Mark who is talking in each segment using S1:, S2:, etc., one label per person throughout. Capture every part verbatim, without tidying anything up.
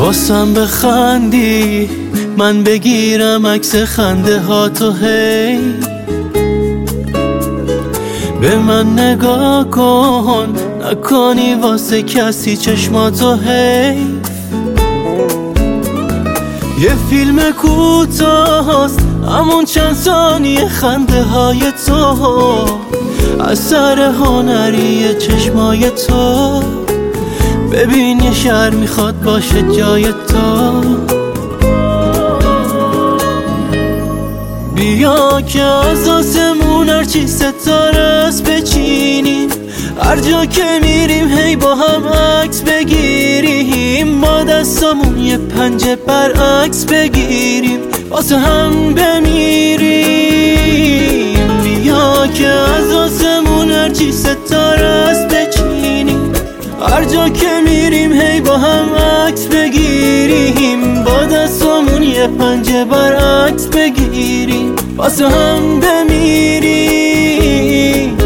S1: واسم بخندی من بگیرم عکس خنده ها تو، هی به من نگاه کن، نکنی واسه کسی چشماتو، هی یه فیلم کوتاست همون چند ثانیه خنده های تو، اثر هنری چشمای تو. ببین یه شهر میخواد باشه جای تو. بیا که از آسمون هرچی ستاره است بچینیم، هر جا که میریم هی با هم عکس بگیریم، با دستامون یه پنجه برعکس بگیریم، واسه هم بمیریم. بیا که از آسمون هرچی ستاره است بچینیم، هر جا که میریم هی با هم عکس بگیریم، با دستامون یه پنجه برعکس بگیریم، واسه هم بمیریم.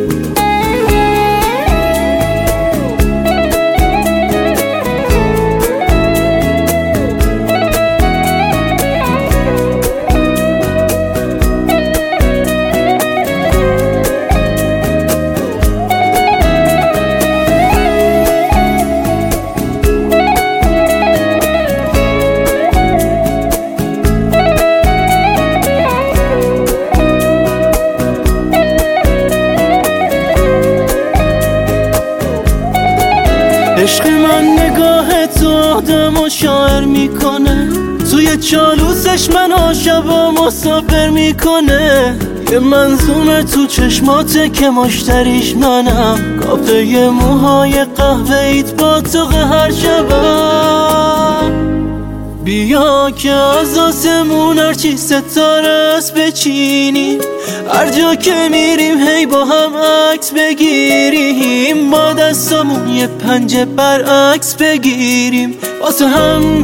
S1: عشق من نگاه تو آدم و شاعر میکنه، توی چالوسش من شبا مسافر میکنه، یه منظومه تو چشماته که مشتریش منم، کافه موهای قهوه‌ایت با تو هر شبم. بیا که از آسمون هرچی ستاره است بچینیم، هر جا که میریم هی با هم عکس بگیریم، با دستامون یه پنجه برعکس بگیریم، واسه هم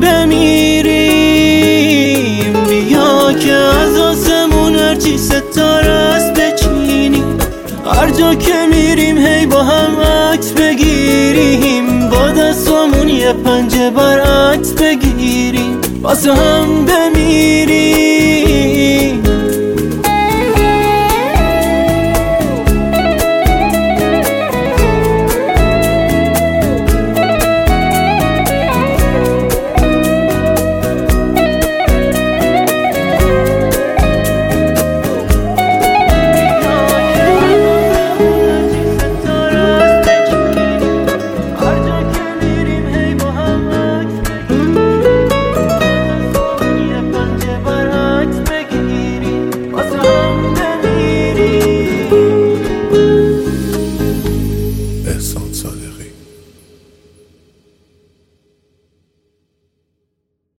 S1: بمیریم. بیا که از آسمون هرچی ستاره است بچینیم، هر جا که میریم هی با هم عکس بگیریم، با دستامون یه پنجه برعکس بگیریم، واسه هم بمیریم.